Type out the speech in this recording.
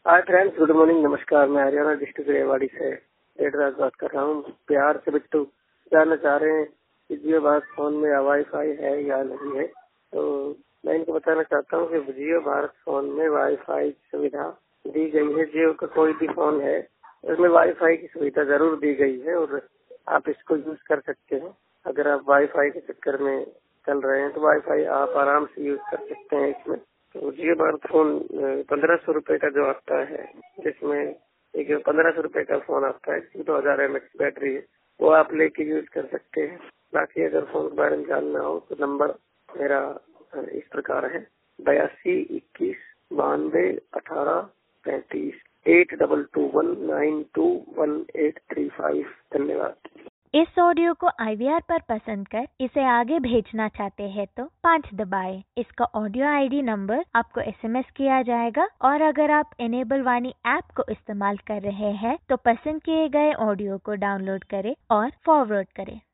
Hi friends, good morning, नमस्कार। मैं Haryana district Rewari से रेडराज बात कर रहा हूँ। बिहार से बिट्टू जानना चाह रहे हैं कि जियो भारत फोन में वाईफाई है या नहीं है। तो मैं इनको बताना चाहता हूँ कि जियो भारत फोन में वाईफाई की सुविधा दी गई है। जियो का कोई भी फोन है उसमें वाईफाई की सुविधा जरूर दी गई है और आप इसको यूज कर सकते हैं। अगर आप वाईफाई के चक्कर में चल रहे हैं तो वाईफाई आप आराम से यूज कर सकते हैं इसमें। तो जियो भारत फोन 1500 रुपए का जो आता है, जिसमें एक 1500 रुपए का फोन आता है जिसमें 2000 mAh बैटरी है, वो आप लेके यूज कर सकते हैं। बाकी अगर फोन के बारे में जानना हो तो नंबर मेरा इस प्रकार है 82 21 92 18 35 8221921835। धन्यवाद। इस ऑडियो को IVR पर पसंद कर इसे आगे भेजना चाहते हैं तो 5 दबाएं। इसका ऑडियो ID नंबर आपको SMS किया जाएगा और अगर आप इनेबल वाणी ऐप को इस्तेमाल कर रहे हैं तो पसंद किए गए ऑडियो को डाउनलोड करें और फॉरवर्ड करें।